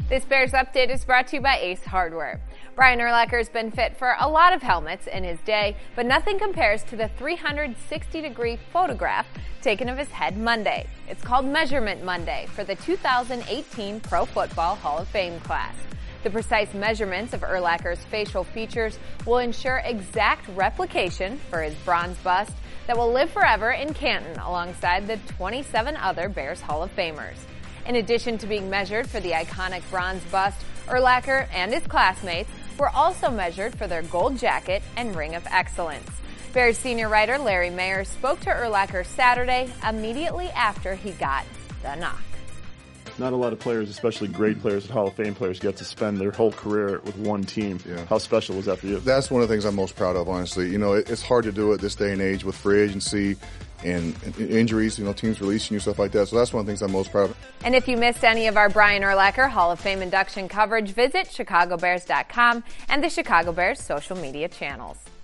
This Bears Update is brought to you by Ace Hardware. Brian Urlacher's been fit for a lot of helmets in his day, but nothing compares to the 360-degree photograph taken of his head Monday. It's called Measurement Monday for the 2018 Pro Football Hall of Fame class. The precise measurements of Urlacher's facial features will ensure exact replication for his bronze bust that will live forever in Canton alongside the 27 other Bears Hall of Famers. In addition to being measured for the iconic bronze bust, Urlacher and his classmates were also measured for their gold jacket and ring of excellence. Bears senior writer Larry Mayer spoke to Urlacher Saturday immediately after he got the knock. Not a lot of players, especially great players and Hall of Fame players, get to spend their whole career with one team. Yeah. How special was that for you? That's one of the things I'm most proud of, honestly. You know, it's hard to do it this day and age with free agency and injuries, you know, teams releasing you, stuff like that. So that's one of the things I'm most proud of. And if you missed any of our Brian Urlacher Hall of Fame induction coverage, visit ChicagoBears.com and the Chicago Bears social media channels.